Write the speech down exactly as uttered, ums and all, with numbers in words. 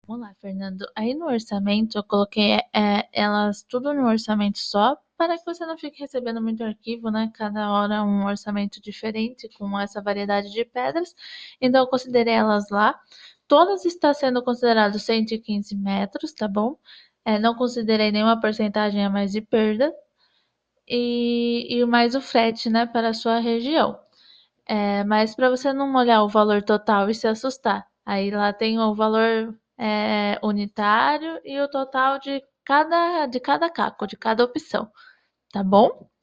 Vamos lá, Fernando. Aí no orçamento eu coloquei é, elas tudo no orçamento só, para que você não fique recebendo muito arquivo, né? Cada hora um orçamento diferente com essa variedade de pedras. Então eu considerei elas lá. Todas estão sendo consideradas cento e quinze metros, tá bom? É, não considerei nenhuma porcentagem a mais de perda. E, e mais o frete, né, para a sua região. É, mas para você não olhar o valor total e se assustar, aí lá tem o valor é, unitário e o total de cada, de cada caco, de cada opção, tá bom?